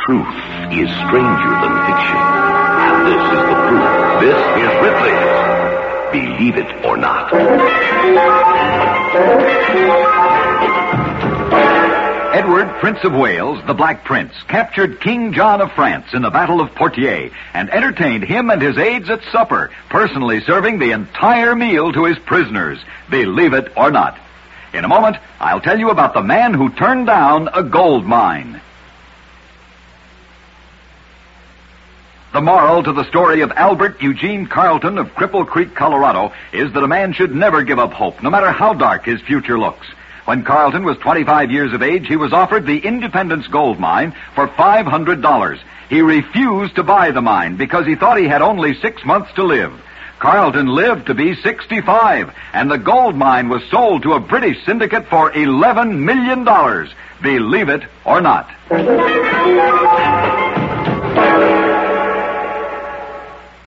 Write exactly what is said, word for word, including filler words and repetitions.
Truth is stranger than fiction. And this is the proof. This is Ripley's Believe It or Not. Edward, Prince of Wales, the Black Prince, captured King John of France in the Battle of Poitiers and entertained him and his aides at supper, personally serving the entire meal to his prisoners. Believe it or not. In a moment, I'll tell you about the man who turned down a gold mine. The moral to the story of Albert Eugene Carlton of Cripple Creek, Colorado, is that a man should never give up hope, no matter how dark his future looks. When Carlton was twenty-five years of age, he was offered the Independence Gold Mine for five hundred dollars. He refused to buy the mine because he thought he had only six months to live. Carlton lived to be sixty-five, and the gold mine was sold to a British syndicate for eleven million dollars. Believe it or not.